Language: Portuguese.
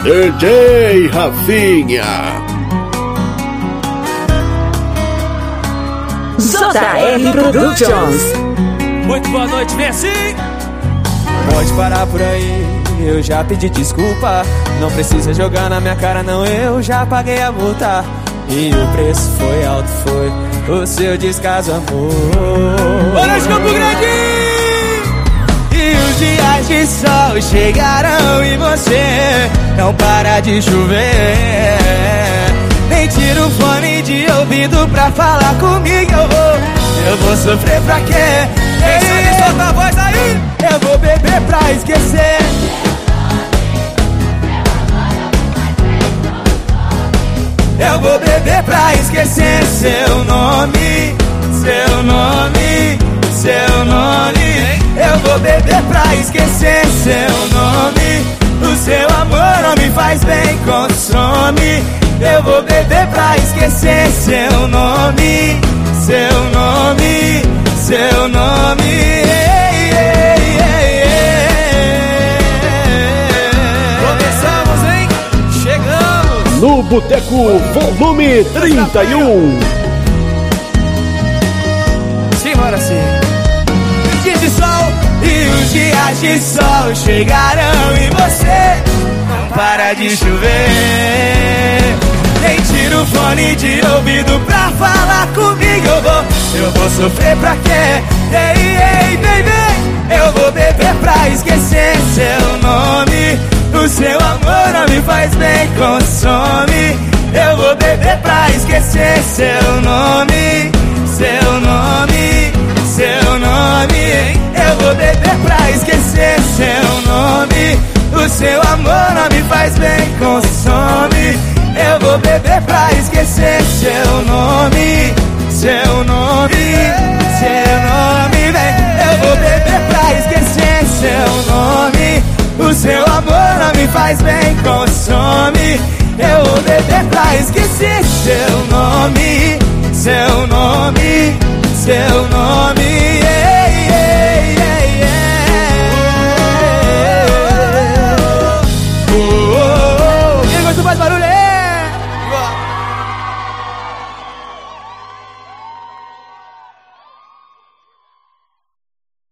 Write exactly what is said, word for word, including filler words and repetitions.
D J Rafinha. J R Productions. Muito boa noite, vem assim. Pode parar por aí, eu já pedi desculpa. Não precisa jogar na minha cara não, eu já paguei a multa. E o preço foi alto, foi o seu descaso, amor. Boa noite, Campo Grande! E os dias de sol chegarão e você não para de chover. Nem tira o fone de ouvido pra falar comigo, eu vou, eu vou sofrer pra quê? Ei, solta a voz aí! Eu vou beber pra esquecer. Eu vou beber pra esquecer seu nome, seu nome, seu nome. Eu vou beber pra esquecer seu nome. O seu amor não me faz bem, consome. Eu vou beber pra esquecer seu nome, seu nome, seu nome. Ei, ei, ei, ei. Começamos, hein? Chegamos no Boteco Volume trinta e um. Simbora sim. Dias de sol e os dias de sol chegarão e você não para de chover. Nem tira o fone de ouvido pra falar comigo, eu vou, eu vou sofrer pra quê? Ei, ei, baby, eu vou beber pra esquecer seu nome. O seu amor não me faz bem, consome. Eu vou beber pra esquecer seu nome, seu nome, seu nome. Eu vou beber pra esquecer seu nome. O seu amor não me faz bem, consome. Eu vou beber pra esquecer seu nome, seu nome, seu nome, vem. Eu vou beber pra esquecer seu nome. O seu amor não me faz bem, consome. Eu vou beber pra esquecer seu nome, seu nome, seu nome.